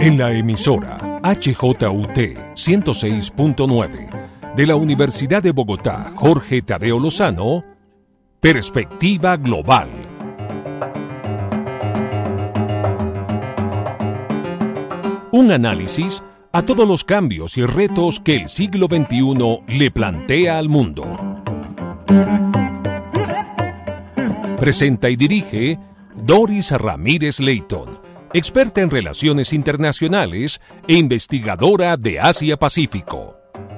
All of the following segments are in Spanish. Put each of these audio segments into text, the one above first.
En la emisora HJUT 106.9 de la Universidad de Bogotá, Jorge Tadeo Lozano, Perspectiva Global. Un análisis a todos los cambios y retos que el siglo XXI le plantea al mundo. Presenta y dirige Doris Ramírez Leighton, experta en relaciones internacionales e investigadora de Asia-Pacífico.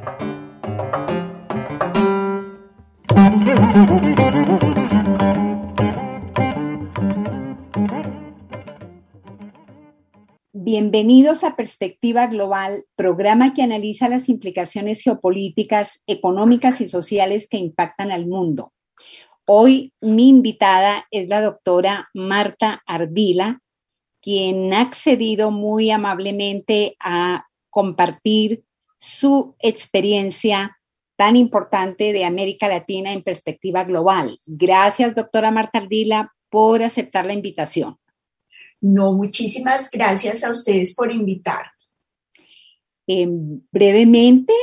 Bienvenidos a Perspectiva Global, programa que analiza las implicaciones geopolíticas, económicas y sociales que impactan al mundo. Hoy mi invitada es la doctora Marta Ardila, quien ha accedido muy amablemente a compartir su experiencia tan importante de América Latina en Perspectiva Global. Gracias, doctora Marta Ardila, por aceptar la invitación. No, muchísimas gracias a ustedes por invitar. Brevemente,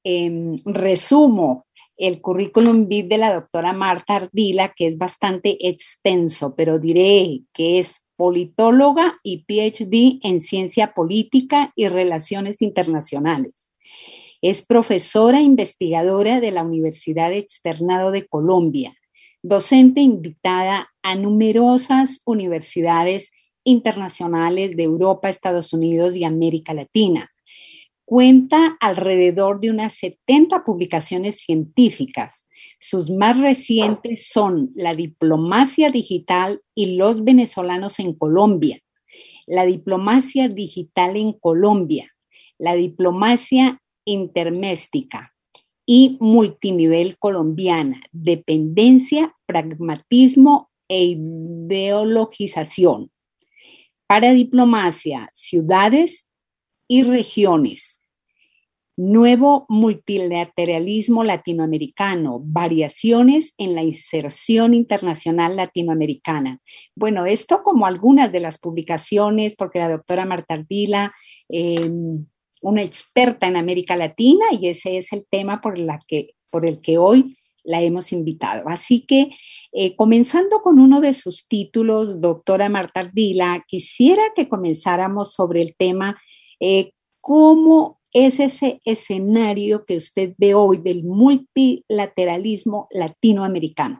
resumo el currículum vitae de la doctora Marta Ardila, que es bastante extenso, pero diré que es politóloga y PhD en Ciencia Política y Relaciones Internacionales. Es profesora investigadora de la Universidad Externado de Colombia, docente invitada a numerosas universidades internacionales de Europa, Estados Unidos y América Latina. Cuenta alrededor de unas 70 publicaciones científicas. Sus más recientes son La diplomacia digital y los venezolanos en Colombia, La diplomacia digital en Colombia, La diplomacia interméstica y Multinivel colombiana, dependencia, pragmatismo e ideologización. Para diplomacia, ciudades y regiones. Nuevo multilateralismo latinoamericano, variaciones en la inserción internacional latinoamericana. Bueno, esto como algunas de las publicaciones, porque la doctora Marta Ardila, una experta en América Latina, y ese es el tema por el que hoy la hemos invitado. Así que, comenzando con uno de sus títulos, doctora Marta Ardila, quisiera que comenzáramos sobre el tema, ¿cómo es ese escenario que usted ve hoy del multilateralismo latinoamericano?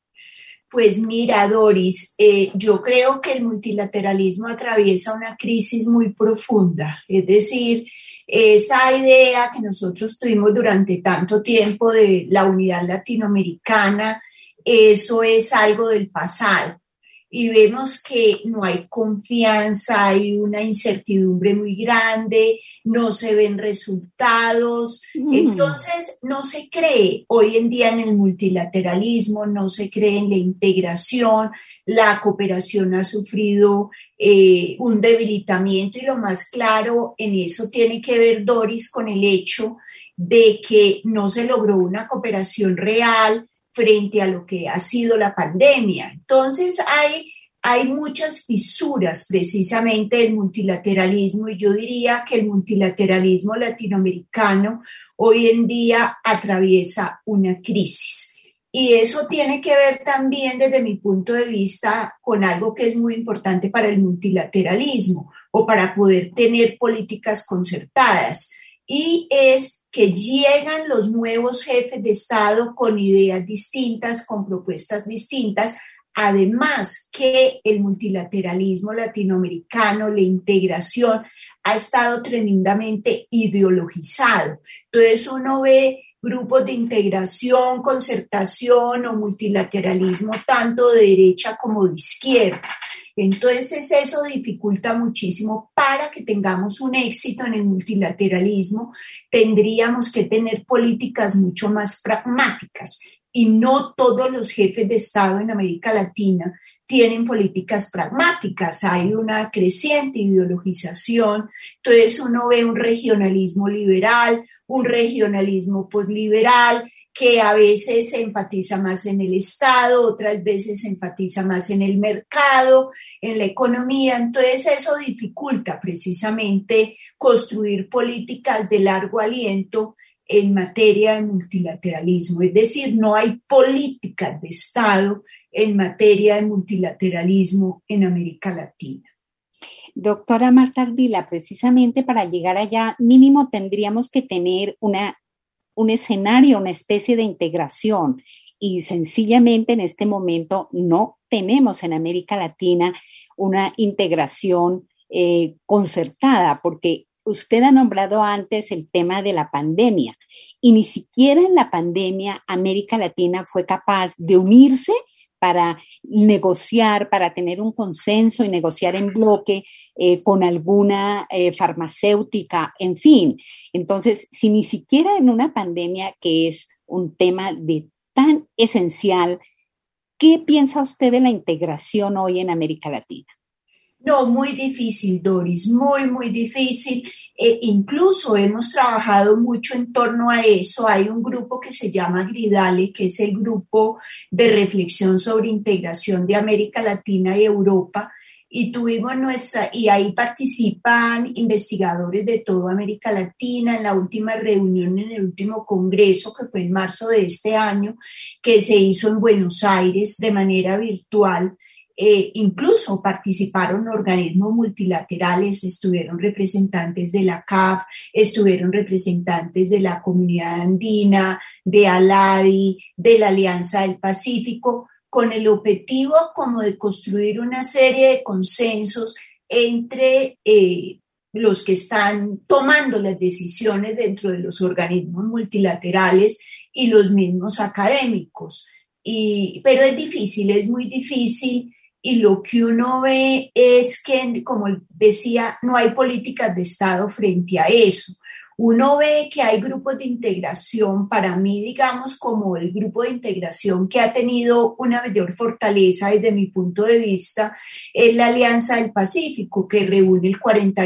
Pues mira, Doris, yo creo que el multilateralismo atraviesa una crisis muy profunda, es decir, esa idea que nosotros tuvimos durante tanto tiempo de la unidad latinoamericana, eso es algo del pasado. Y vemos que no hay confianza, hay una incertidumbre muy grande, no se ven resultados. Entonces, no se cree hoy en día en el multilateralismo, no se cree en la integración, la cooperación ha sufrido un debilitamiento y lo más claro en eso tiene que ver, Doris, con el hecho de que no se logró una cooperación real frente a lo que ha sido la pandemia. Entonces hay muchas fisuras precisamente del multilateralismo y yo diría que el multilateralismo latinoamericano hoy en día atraviesa una crisis. Y eso tiene que ver también desde mi punto de vista con algo que es muy importante para el multilateralismo o para poder tener políticas concertadas. Y es que llegan los nuevos jefes de Estado con ideas distintas, con propuestas distintas, además que el multilateralismo latinoamericano, la integración, ha estado tremendamente ideologizado. Entonces uno ve grupos de integración, concertación o multilateralismo tanto de derecha como de izquierda. Entonces eso dificulta muchísimo. Para que tengamos un éxito en el multilateralismo, tendríamos que tener políticas mucho más pragmáticas y no todos los jefes de Estado en América Latina tienen políticas pragmáticas. Hay una creciente ideologización, entonces uno ve un regionalismo liberal, un regionalismo posliberal que a veces se enfatiza más en el Estado, otras veces se enfatiza más en el mercado, en la economía. Entonces eso dificulta precisamente construir políticas de largo aliento en materia de multilateralismo. Es decir, no hay políticas de Estado en materia de multilateralismo en América Latina. Doctora Marta Ardila, precisamente para llegar allá, mínimo tendríamos que tener un escenario, una especie de integración, y sencillamente en este momento no tenemos en América Latina una integración concertada, porque usted ha nombrado antes el tema de la pandemia, y ni siquiera en la pandemia América Latina fue capaz de unirse para negociar, para tener un consenso y negociar en bloque con alguna farmacéutica, en fin. Entonces, si ni siquiera en una pandemia, que es un tema de tan esencial, ¿qué piensa usted de la integración hoy en América Latina? No, muy difícil, Doris, muy, muy difícil. Incluso hemos trabajado mucho en torno a eso. Hay un grupo que se llama Gridale, que es el grupo de reflexión sobre integración de América Latina y Europa. Y y ahí participan investigadores de toda América Latina. En la última reunión, en el último congreso, que fue en marzo de este año, que se hizo en Buenos Aires de manera virtual, incluso participaron organismos multilaterales, estuvieron representantes de la CAF, estuvieron representantes de la Comunidad Andina, de ALADI, de la Alianza del Pacífico, con el objetivo como de construir una serie de consensos entre los que están tomando las decisiones dentro de los organismos multilaterales y los mismos académicos. Pero es difícil, es muy difícil. Y lo que uno ve es que, como decía, no hay políticas de Estado frente a eso. Uno ve que hay grupos de integración, para mí, digamos, como el grupo de integración que ha tenido una mayor fortaleza desde mi punto de vista, es la Alianza del Pacífico, que reúne el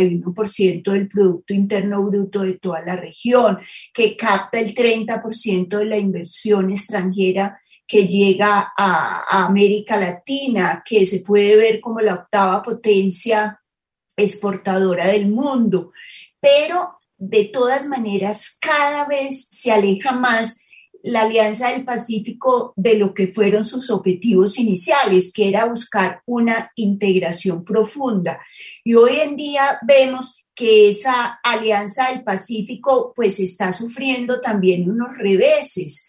41% del Producto Interno Bruto de toda la región, que capta el 30% de la inversión extranjera que llega a América Latina, que se puede ver como la octava potencia exportadora del mundo, pero de todas maneras cada vez se aleja más la Alianza del Pacífico de lo que fueron sus objetivos iniciales, que era buscar una integración profunda. Y hoy en día vemos que esa Alianza del Pacífico pues está sufriendo también unos reveses.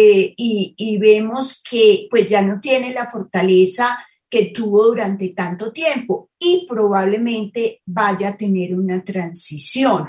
Y vemos que pues ya no tiene la fortaleza que tuvo durante tanto tiempo y probablemente vaya a tener una transición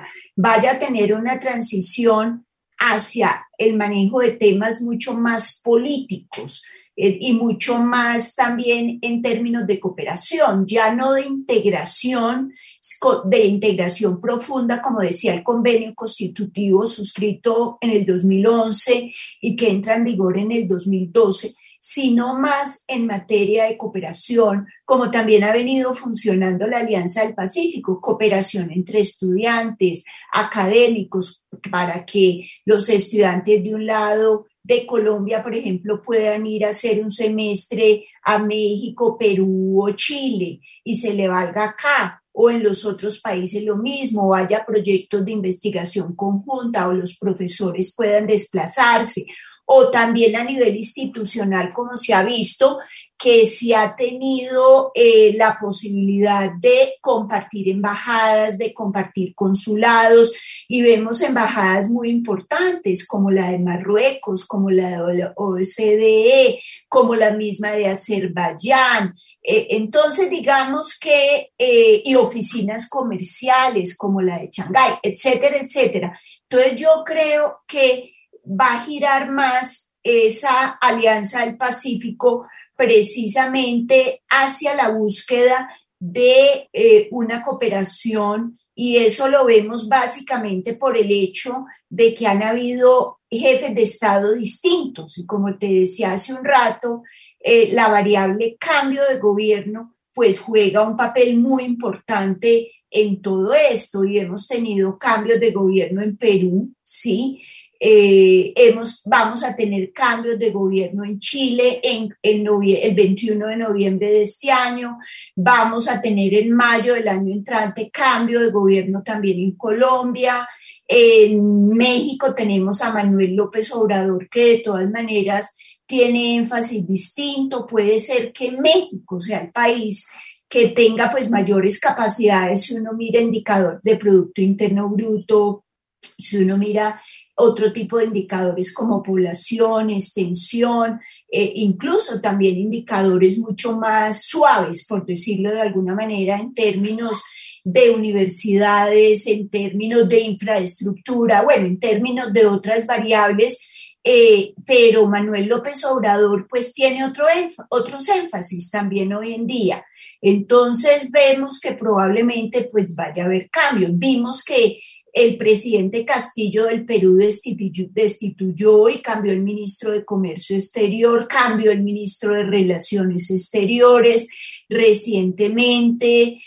hacia el manejo de temas mucho más políticos y mucho más también en términos de cooperación, ya no de integración profunda, como decía el convenio constitutivo suscrito en el 2011 y que entra en vigor en el 2012, sino más en materia de cooperación, como también ha venido funcionando la Alianza del Pacífico, cooperación entre estudiantes, académicos, para que los estudiantes de un lado de Colombia, por ejemplo, puedan ir a hacer un semestre a México, Perú o Chile y se le valga acá, o en los otros países lo mismo, o haya proyectos de investigación conjunta o los profesores puedan desplazarse, o también a nivel institucional, como se ha visto, que se ha tenido la posibilidad de compartir embajadas, de compartir consulados, y vemos embajadas muy importantes como la de Marruecos, como la de la OSDE, como la misma de Azerbaiyán. Entonces, digamos que, y oficinas comerciales como la de Shanghái, etcétera, etcétera. Entonces, yo creo que va a girar más esa Alianza del Pacífico precisamente hacia la búsqueda de una cooperación, y eso lo vemos básicamente por el hecho de que han habido jefes de Estado distintos y, como te decía hace un rato, la variable cambio de gobierno pues juega un papel muy importante en todo esto y hemos tenido cambios de gobierno en Perú, ¿sí? Vamos a tener cambios de gobierno en Chile el 21 de noviembre de este año, vamos a tener en mayo del año entrante cambio de gobierno también en Colombia. En México tenemos a Manuel López Obrador, que de todas maneras tiene énfasis distinto. Puede ser que México sea el país que tenga pues mayores capacidades si uno mira indicador de Producto Interno Bruto, si uno mira otro tipo de indicadores como población, extensión, incluso también indicadores mucho más suaves, por decirlo de alguna manera, en términos de universidades, en términos de infraestructura, bueno, en términos de otras variables, pero Manuel López Obrador pues tiene otros énfasis también hoy en día. Entonces vemos que probablemente pues vaya a haber cambios. Vimos que el presidente Castillo del Perú destituyó y cambió el ministro de Comercio Exterior, cambió el ministro de Relaciones Exteriores recientemente.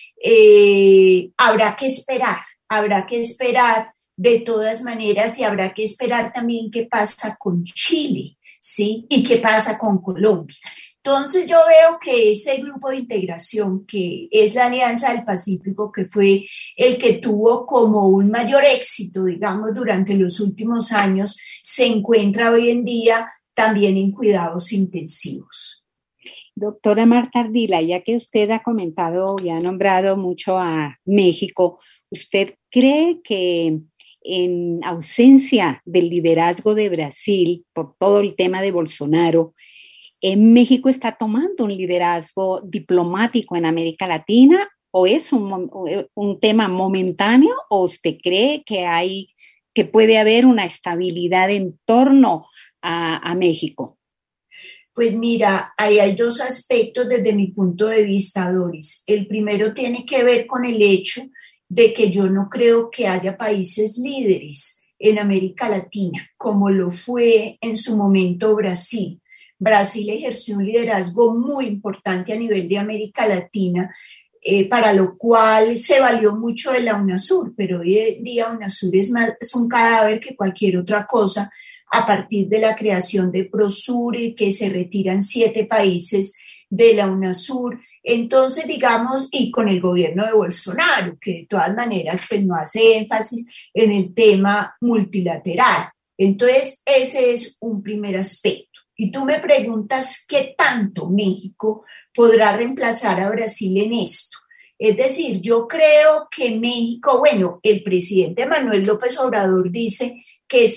Habrá que esperar de todas maneras y habrá que esperar también qué pasa con Chile, ¿sí? Y qué pasa con Colombia. Entonces yo veo que ese grupo de integración que es la Alianza del Pacífico, que fue el que tuvo como un mayor éxito, digamos, durante los últimos años, se encuentra hoy en día también en cuidados intensivos. Doctora Marta Ardila, ya que usted ha comentado y ha nombrado mucho a México, ¿usted cree que en ausencia del liderazgo de Brasil por todo el tema de Bolsonaro, México está tomando un liderazgo diplomático en América Latina o es un tema momentáneo o usted cree que puede haber una estabilidad en torno a México? Pues mira, ahí hay dos aspectos desde mi punto de vista, Doris. El primero tiene que ver con el hecho de que yo no creo que haya países líderes en América Latina, como lo fue en su momento Brasil. Brasil ejerció un liderazgo muy importante a nivel de América Latina, para lo cual se valió mucho de la UNASUR, pero hoy en día UNASUR es un cadáver que cualquier otra cosa a partir de la creación de Prosur y que se retiran 7 países de la UNASUR. Entonces, digamos, y con el gobierno de Bolsonaro, que de todas maneras pues no hace énfasis en el tema multilateral. Entonces, ese es un primer aspecto. Y tú me preguntas qué tanto México podrá reemplazar a Brasil en esto. Es decir, yo creo que México, bueno, el presidente Manuel López Obrador dice que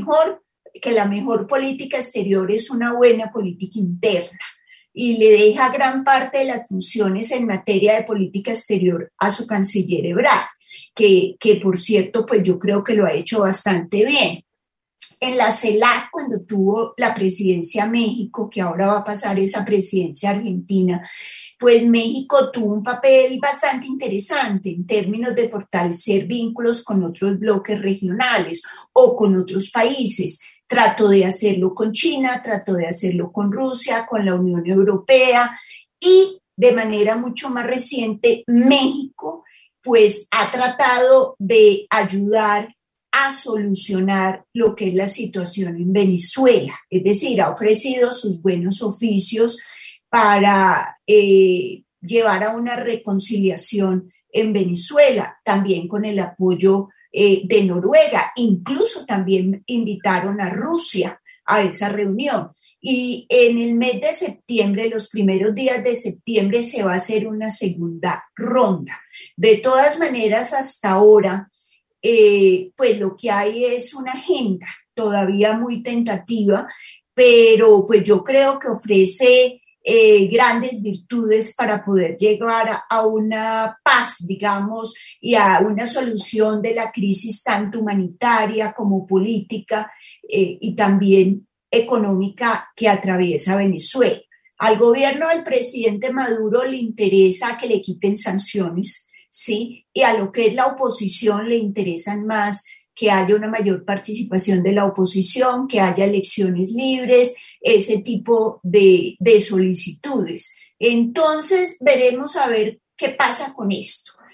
la mejor política exterior es una buena política interna y le deja gran parte de las funciones en materia de política exterior a su canciller Ebrard, que por cierto, pues yo creo que lo ha hecho bastante bien. En la CELAC, cuando tuvo la presidencia México, que ahora va a pasar esa presidencia Argentina, pues México tuvo un papel bastante interesante en términos de fortalecer vínculos con otros bloques regionales o con otros países. Trató de hacerlo con China, trató de hacerlo con Rusia, con la Unión Europea y de manera mucho más reciente México pues ha tratado de ayudar a solucionar lo que es la situación en Venezuela, es decir, ha ofrecido sus buenos oficios para llevar a una reconciliación en Venezuela, también con el apoyo de Noruega, incluso también invitaron a Rusia a esa reunión. Y en el mes de septiembre, los primeros días de septiembre, se va a hacer una segunda ronda. De todas maneras, hasta ahora, pues lo que hay es una agenda todavía muy tentativa, pero pues yo creo que ofrece grandes virtudes para poder llegar a una paz, digamos, y a una solución de la crisis tanto humanitaria como política y también económica que atraviesa Venezuela. Al gobierno del presidente Maduro le interesa que le quiten sanciones, ¿sí? Y a lo que es la oposición le interesan más que haya una mayor participación de la oposición, que haya elecciones libres, ese tipo de solicitudes. Entonces, veremos a ver qué pasa con esto.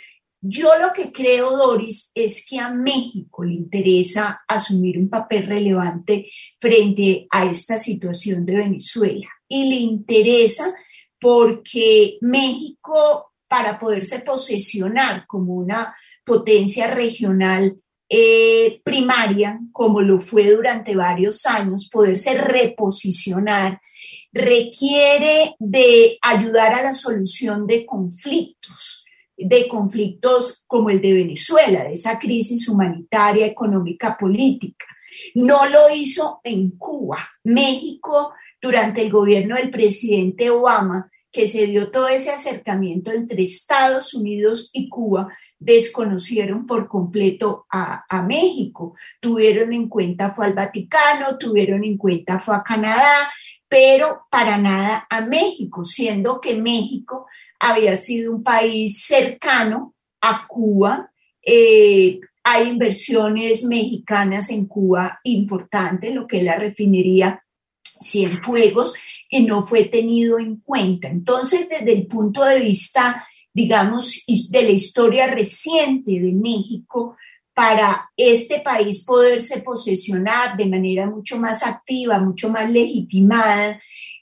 Yo lo que creo, Doris, es que a México le interesa asumir un papel relevante frente a esta situación de Venezuela. Y le interesa porque México, para poderse posesionar como una potencia regional primaria, como lo fue durante varios años, poderse reposicionar, requiere de ayudar a la solución de conflictos como el de Venezuela, de esa crisis humanitaria, económica, política. No lo hizo en Cuba. México, durante el gobierno del presidente Obama, que se dio todo ese acercamiento entre Estados Unidos y Cuba, desconocieron por completo a México. Tuvieron en cuenta fue al Vaticano, tuvieron en cuenta fue a Canadá, pero para nada a México, siendo que México había sido un país cercano a Cuba. Hay inversiones mexicanas en Cuba importantes, lo que es la refinería Cienfuegos, y no fue tenido en cuenta. Entonces, desde el punto de vista, digamos, de la historia reciente de México, para este país poderse posesionar de manera mucho más activa, mucho más legitimada,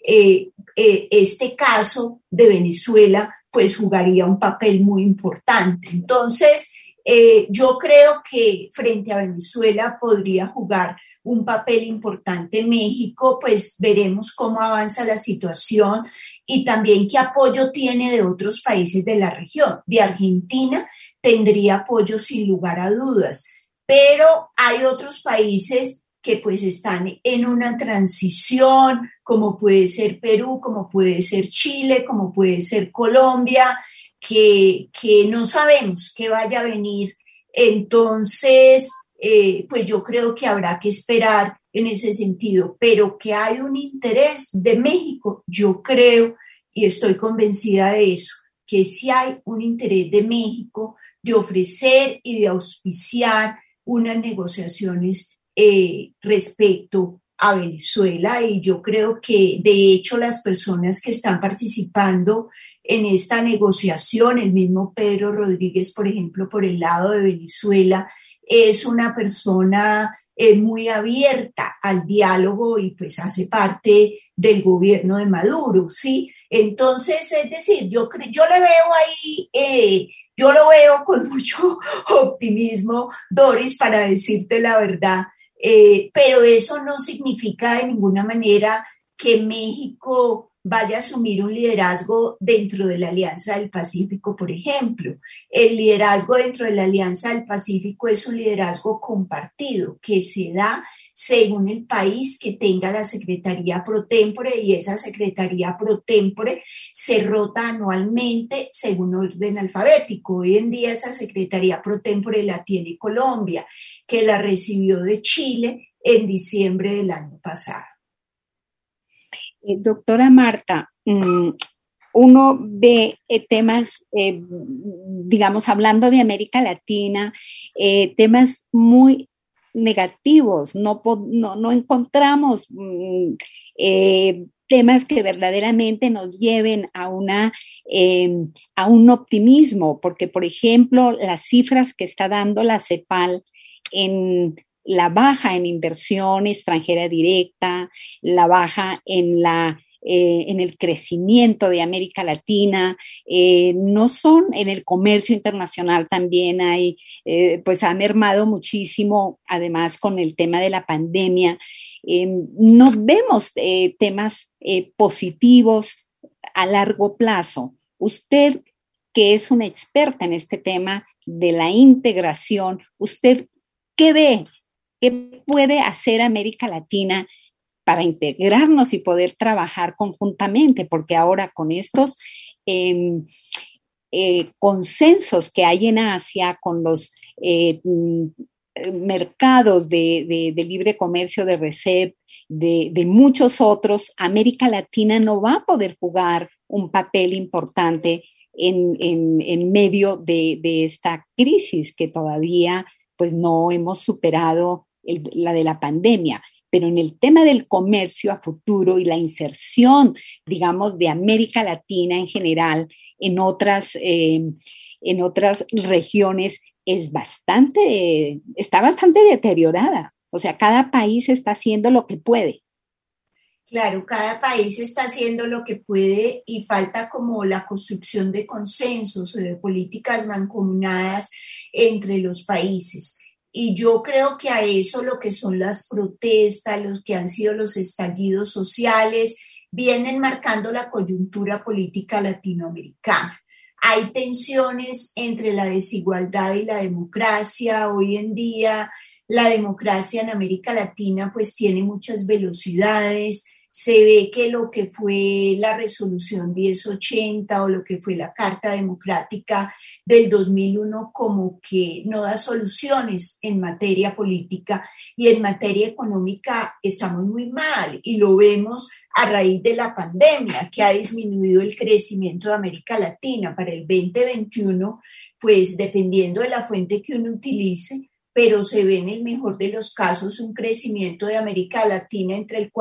este caso de Venezuela, pues jugaría un papel muy importante. Entonces, yo creo que frente a Venezuela podría jugar un papel importante México, pues veremos cómo avanza la situación y también qué apoyo tiene de otros países de la región. De Argentina tendría apoyo sin lugar a dudas, pero hay otros países que pues están en una transición, como puede ser Perú, como puede ser Chile, como puede ser Colombia, que no sabemos qué vaya a venir. Entonces, pues yo creo que habrá que esperar en ese sentido, pero que hay un interés de México, yo creo y estoy convencida de eso, que sí hay un interés de México de ofrecer y de auspiciar unas negociaciones respecto a Venezuela, y yo creo que de hecho las personas que están participando en esta negociación, el mismo Pedro Rodríguez, por ejemplo, por el lado de Venezuela, es una persona muy abierta al diálogo y pues hace parte del gobierno de Maduro, ¿sí? Entonces, es decir, yo le veo ahí, yo lo veo con mucho optimismo, Doris, para decirte la verdad, pero eso no significa de ninguna manera que México vaya a asumir un liderazgo dentro de la Alianza del Pacífico, por ejemplo. El liderazgo dentro de la Alianza del Pacífico es un liderazgo compartido que se da según el país que tenga la Secretaría Pro Tempore, y esa Secretaría Pro Tempore se rota anualmente según orden alfabético. Hoy en día esa Secretaría Pro Tempore la tiene Colombia, que la recibió de Chile en diciembre del año pasado. Doctora Marta, uno ve temas, digamos, hablando de América Latina, temas muy negativos, no encontramos temas que verdaderamente nos lleven a un optimismo, porque, por ejemplo, las cifras que está dando la CEPAL en la baja en inversión extranjera directa, la baja en el crecimiento de América Latina, no son en el comercio internacional también hay, pues ha mermado muchísimo, además con el tema de la pandemia. No vemos temas positivos a largo plazo. Usted, que es una experta en este tema de la integración, ¿usted qué ve? ¿Qué puede hacer América Latina para integrarnos y poder trabajar conjuntamente? Porque ahora con estos consensos que hay en Asia, con los mercados de libre comercio de RCEP, de muchos otros, América Latina no va a poder jugar un papel importante en medio de esta crisis que todavía pues no hemos superado la de la pandemia, pero en el tema del comercio a futuro y la inserción, digamos, de América Latina en general en otras en otras regiones está bastante deteriorada. O sea, cada país está haciendo lo que puede. Claro, cada país está haciendo lo que puede y falta como la construcción de consensos o de políticas mancomunadas entre los países. Y yo creo que a eso lo que son las protestas, los que han sido los estallidos sociales, vienen marcando la coyuntura política latinoamericana. Hay tensiones entre la desigualdad y la democracia. Hoy en día la democracia en América Latina pues tiene muchas velocidades. Se ve que lo que fue la resolución 1080 o lo que fue la Carta Democrática del 2001 como que no da soluciones en materia política, y en materia económica estamos muy mal y lo vemos a raíz de la pandemia, que ha disminuido el crecimiento de América Latina para el 2021, pues dependiendo de la fuente que uno utilice, pero se ve en el mejor de los casos un crecimiento de América Latina entre el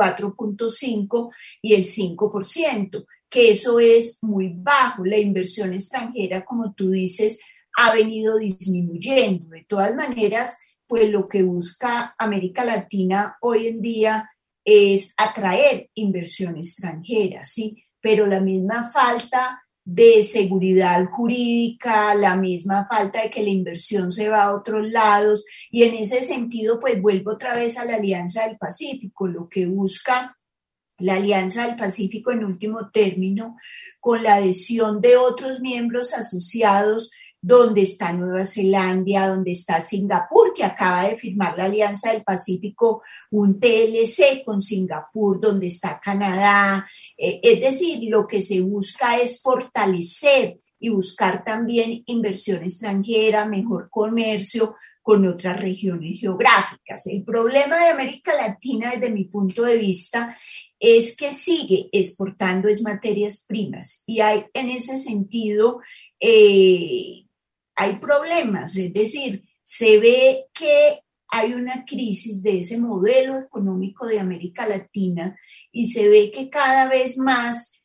4.5 y el 5%, que eso es muy bajo. La inversión extranjera, como tú dices, ha venido disminuyendo. De todas maneras, pues lo que busca América Latina hoy en día es atraer inversión extranjera, ¿sí? Pero la misma falta de seguridad jurídica, la misma falta de que la inversión se va a otros lados, y en ese sentido pues vuelvo otra vez a la Alianza del Pacífico, lo que busca la Alianza del Pacífico en último término, con la adhesión de otros miembros asociados, donde está Nueva Zelanda, donde está Singapur, que acaba de firmar la Alianza del Pacífico, un TLC con Singapur, donde está Canadá. Es decir, lo que se busca es fortalecer y buscar también inversión extranjera, mejor comercio con otras regiones geográficas. El problema de América Latina, desde mi punto de vista, es que sigue exportando materias primas, y hay en ese sentido hay problemas, es decir, se ve que hay una crisis de ese modelo económico de América Latina, y se ve que cada vez más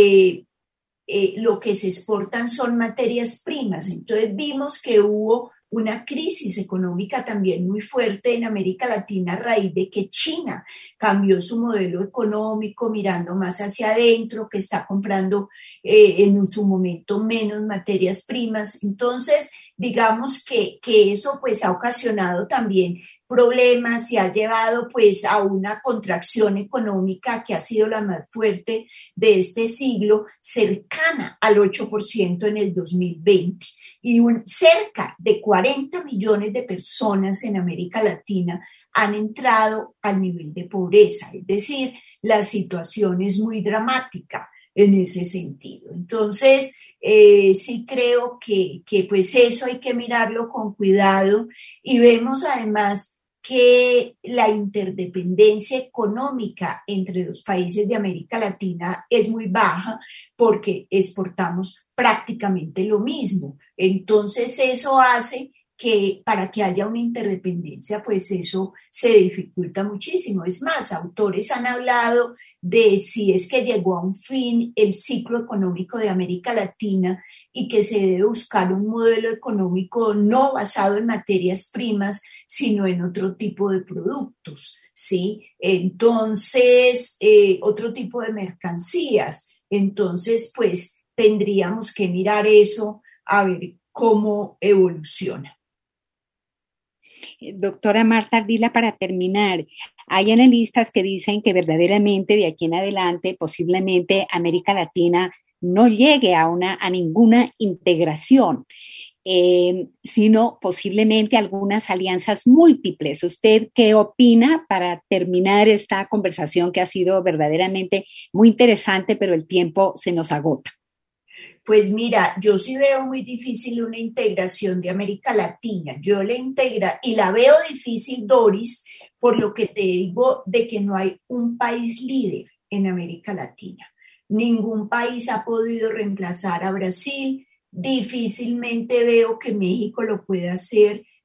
lo que se exportan son materias primas. Entonces vimos que hubo una crisis económica también muy fuerte en América Latina a raíz de que China cambió su modelo económico mirando más hacia adentro, que está comprando en su momento menos materias primas. Entonces, digamos que eso pues ha ocasionado también problemas y ha llevado pues a una contracción económica que ha sido la más fuerte de este siglo, cercana al 8% en el 2020, y cerca de 40 millones de personas en América Latina han entrado al nivel de pobreza. Es decir, la situación es muy dramática en ese sentido. Entonces, sí creo que pues eso hay que mirarlo con cuidado, y vemos además que la interdependencia económica entre los países de América Latina es muy baja porque exportamos prácticamente lo mismo. Entonces eso hace que para que haya una interdependencia, pues eso se dificulta muchísimo. Es más, autores han hablado de si es que llegó a un fin el ciclo económico de América Latina y que se debe buscar un modelo económico no basado en materias primas, sino en otro tipo de productos, ¿sí? Entonces, otro tipo de mercancías. Entonces, pues tendríamos que mirar eso a ver cómo evoluciona. Doctora Marta Ardila, para terminar, hay analistas que dicen que verdaderamente de aquí en adelante posiblemente América Latina no llegue a ninguna integración, sino posiblemente algunas alianzas múltiples. ¿Usted qué opina para terminar esta conversación que ha sido verdaderamente muy interesante, pero el tiempo se nos agota? Pues mira, yo sí veo muy difícil una integración de América Latina. Yo la integra y la veo difícil, Doris, por lo que te digo de que no hay un país líder en América Latina. Ningún país ha podido reemplazar a Brasil. Difícilmente veo que México lo pueda hacer,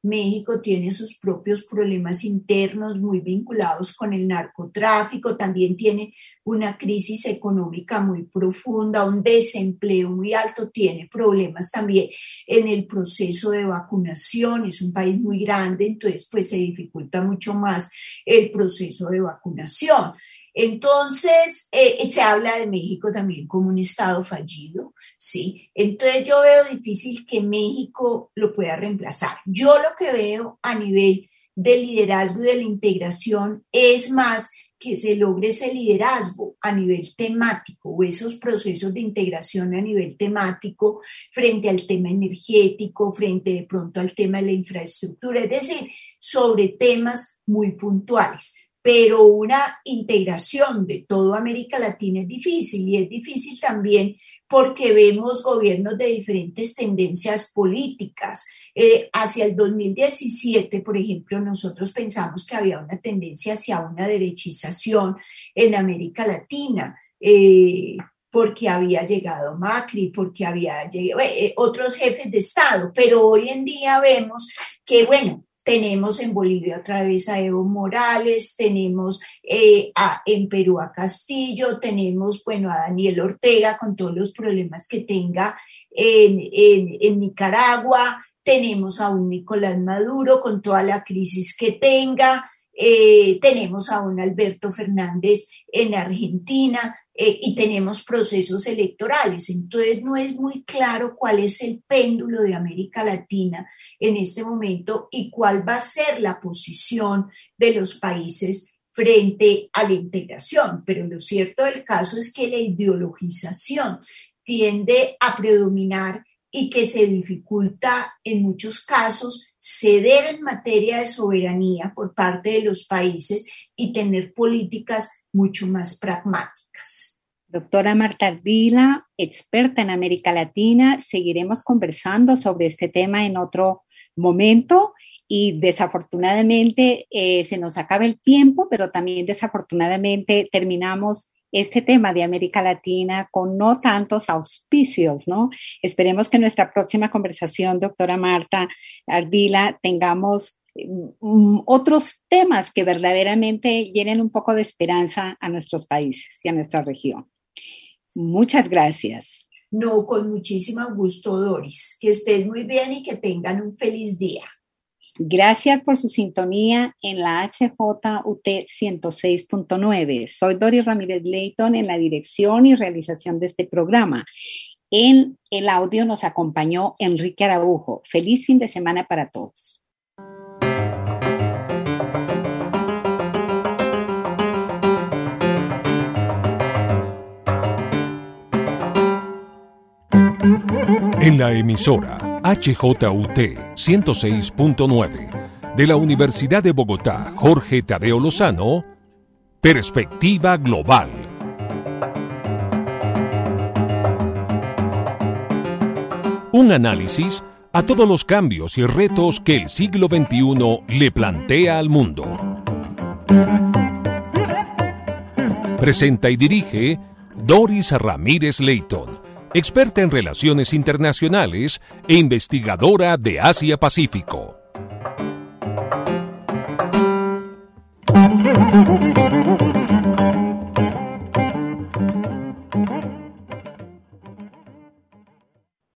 México tiene sus propios problemas internos muy vinculados con el narcotráfico, también tiene una crisis económica muy profunda, un desempleo muy alto, tiene problemas también en el proceso de vacunación, es un país muy grande, entonces pues se dificulta mucho más el proceso de vacunación. Entonces, se habla de México también como un estado fallido, ¿sí? Entonces yo veo difícil que México lo pueda reemplazar. Yo lo que veo a nivel de liderazgo y de la integración es más que se logre ese liderazgo a nivel temático o esos procesos de integración a nivel temático frente al tema energético, frente de pronto al tema de la infraestructura, es decir, sobre temas muy puntuales. Pero una integración de toda América Latina es difícil y es difícil también porque vemos gobiernos de diferentes tendencias políticas. Hacia el 2017, por ejemplo, nosotros pensamos que había una tendencia hacia una derechización en América Latina, porque había llegado Macri, porque había llegado otros jefes de Estado, pero hoy en día vemos que, bueno, tenemos en Bolivia otra vez a Evo Morales, tenemos en Perú a Castillo, tenemos, bueno, a Daniel Ortega con todos los problemas que tenga en Nicaragua, tenemos a un Nicolás Maduro con toda la crisis que tenga, tenemos a un Alberto Fernández en Argentina, y tenemos procesos electorales. Entonces no es muy claro cuál es el péndulo de América Latina en este momento y cuál va a ser la posición de los países frente a la integración. Pero lo cierto del caso es que la ideologización tiende a predominar y que se dificulta en muchos casos ceder en materia de soberanía por parte de los países y tener políticas mucho más pragmáticas. Doctora Marta Ardila, experta en América Latina, seguiremos conversando sobre este tema en otro momento y desafortunadamente se nos acaba el tiempo, pero también desafortunadamente terminamos este tema de América Latina con no tantos auspicios, ¿no? Esperemos que en nuestra próxima conversación, doctora Marta Ardila, tengamos otros temas que verdaderamente llenen un poco de esperanza a nuestros países y a nuestra región. Muchas gracias. No, con muchísimo gusto, Doris. Que estés muy bien y que tengan un feliz día. Gracias por su sintonía en la HJUT 106.9. Soy Doris Ramírez Leyton en la dirección y realización de este programa. En el audio nos acompañó Enrique Araujo. Feliz fin de semana para todos. En la emisora HJUT 106.9 de la Universidad de Bogotá, Jorge Tadeo Lozano, Perspectiva Global. Un análisis a todos los cambios y retos que el siglo XXI le plantea al mundo. Presenta y dirige Doris Ramírez Leyton, experta en relaciones internacionales e investigadora de Asia-Pacífico.